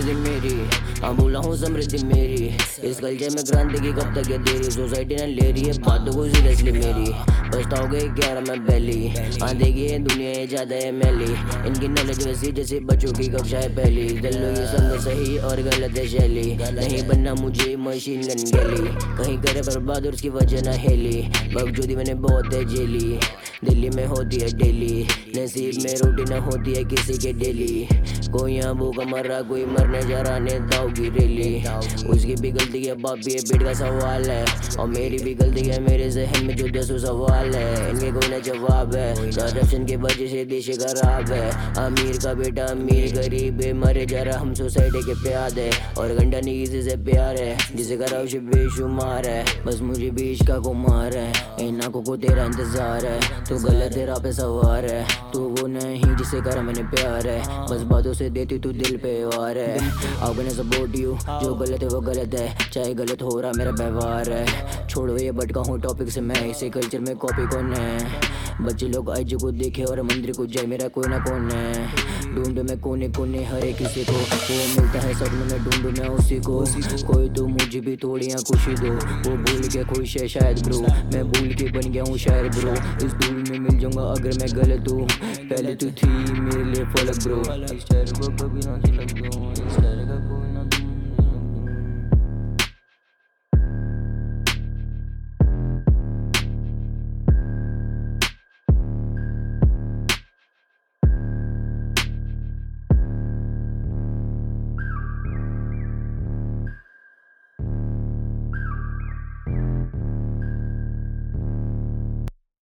समृद्धि मेरी, हाँ बोला हूँ समृद्धि मेरी। इस कल्चर में क्रांति की कब तक ये देरी, सोसाइटी ने ले रही है बातों को सीरियसली मेरी। पछताओगे 11 में पहली, हाँ देखिए दुनिया ये ज्यादा है मैली। इनकी नॉलेज वैसी जैसे बच्चों की कक्षा है पहली। दिल लो ये समझ सही और गलत है शैली, नहीं बनना मुझे मशीन गन गैली। कहीं करे बर्बाद और उसकी वजह न हेली, बावजूद मैंने बहुत है जेली। दिल्ली में होती है डेली, नसीब में रोटी न होती है किसी के डेली। कोई यहाँ भूखा मर रहा, कोई मरने जा रहा, नेताओं की रैली। उसकी भी गलती है बाप भी पेट का सवाल है, और मेरी भी गलती है मेरे जहन में जो 10 सवाल है। इनके कोई ना जवाब है, करप्शन की वजह से देश खराब है। अमीर का बेटा अमीर गरीब है, मरे जा रहा हम सोसाइटी के प्याद है। और घंटा नहीं किसी से प्यार है, जिसे करा उसे बेशुमार है। बस मुझे भी इश्क का कुमार है, इन आंखों को तेरा इंतजार है। तू गलत तेरा पे सवार है, तू वो नहीं जिसे करा मैंने प्यार है। बस बातों से देती तू दिल पे वार है। How can I support you? जो गलत है वो गलत है, चाहे गलत हो रहा मेरा व्यवहार है। छोड़ो ये भटका हूँ टॉपिक से मैं, इसे कल्चर में कॉपी कौन है। बच्चे लोग आज को देखे और मंदिर को जाए, मेरा कोई ना कौन है। ढूंढ में कोने कोने हर एक किसी को, वो मिलता है सपनों में ढूंढ में उसी को। कोई तो मुझे भी थोड़ी यहाँ खुशी दो, वो भूल के खुश है शायद ब्रो। मैं भूल के बन गया हूँ शायर ब्रो, इस धूल में मिल जाऊंगा अगर मैं गलत हूँ। पहले तो थी मेरे लिए फलक ब्रो।